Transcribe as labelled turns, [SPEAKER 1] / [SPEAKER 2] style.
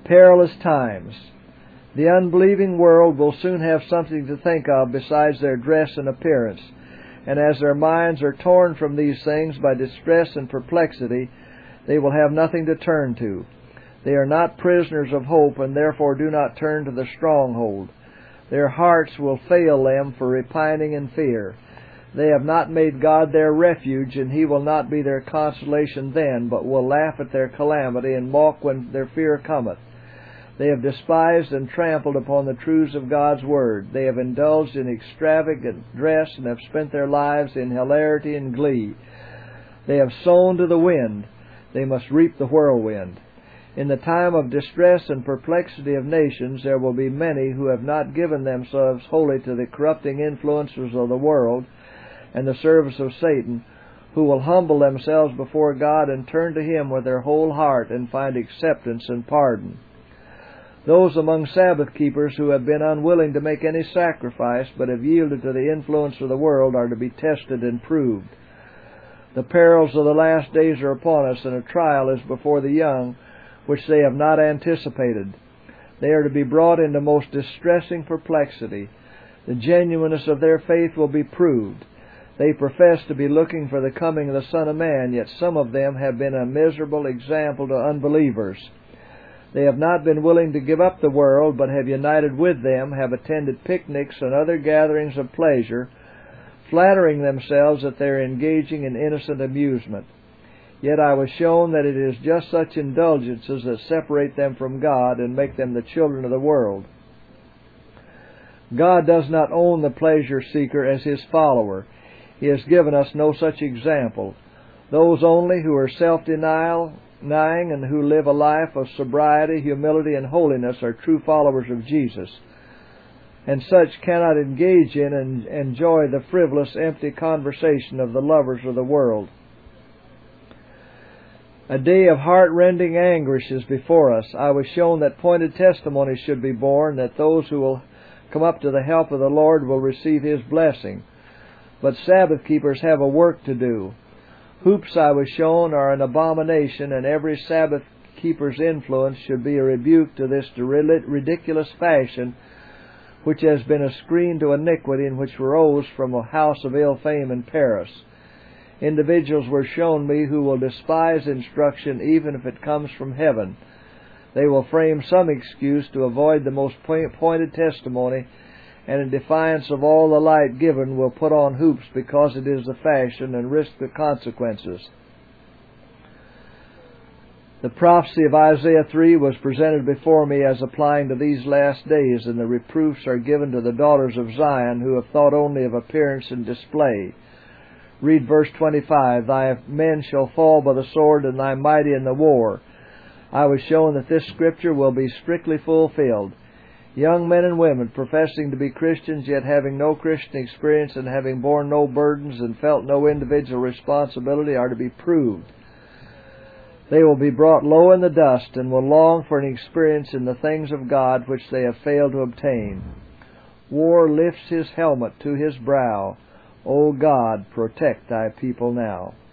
[SPEAKER 1] Perilous times. The unbelieving world will soon have something to think of besides their dress and appearance, and as their minds are torn from these things by distress and perplexity, they will have nothing to turn to. They are not prisoners of hope, and therefore do not turn to the stronghold. Their hearts will fail them for repining and fear. They have not made God their refuge, and He will not be their consolation then, but will laugh at their calamity and mock when their fear cometh. They have despised and trampled upon the truths of God's Word. They have indulged in extravagant dress and have spent their lives in hilarity and glee. They have sown to the wind. They must reap the whirlwind. In the time of distress and perplexity of nations, there will be many who have not given themselves wholly to the corrupting influences of the world and the service of Satan, who will humble themselves before God and turn to Him with their whole heart and find acceptance and pardon. Those among Sabbath keepers who have been unwilling to make any sacrifice but have yielded to the influence of the world are to be tested and proved. The perils of the last days are upon us, and a trial is before the young, which they have not anticipated. They are to be brought into most distressing perplexity. The genuineness of their faith will be proved. They profess to be looking for the coming of the Son of Man, yet some of them have been a miserable example to unbelievers. They have not been willing to give up the world, but have united with them, have attended picnics and other gatherings of pleasure, flattering themselves that they are engaging in innocent amusement. Yet I was shown that it is just such indulgences that separate them from God and make them the children of the world. God does not own the pleasure seeker as His follower. He has given us no such example. Those only who are self-denying and who live a life of sobriety, humility, and holiness are true followers of Jesus, and such cannot engage in and enjoy the frivolous, empty conversation of the lovers of the world. A day of heart-rending anguish is before us. I was shown that pointed testimonies should be borne, that those who will come up to the help of the Lord will receive His blessing. But Sabbath keepers have a work to do. Hoops, I was shown, are an abomination, and every Sabbath keeper's influence should be a rebuke to this ridiculous fashion, which has been a screen to iniquity and which arose from a house of ill fame in Paris. Individuals were shown me who will despise instruction even if it comes from heaven. They will frame some excuse to avoid the most pointed testimony, and in defiance of all the light given will put on hoops because it is the fashion and risk the consequences. The prophecy of Isaiah 3 was presented before me as applying to these last days, and the reproofs are given to the daughters of Zion who have thought only of appearance and display. Read verse 25, "Thy men shall fall by the sword, and thy mighty in the war." I was shown that this scripture will be strictly fulfilled. Young men and women professing to be Christians, yet having no Christian experience and having borne no burdens and felt no individual responsibility, are to be proved. They will be brought low in the dust and will long for an experience in the things of God which they have failed to obtain. War lifts his helmet to his brow. O God, protect Thy people now.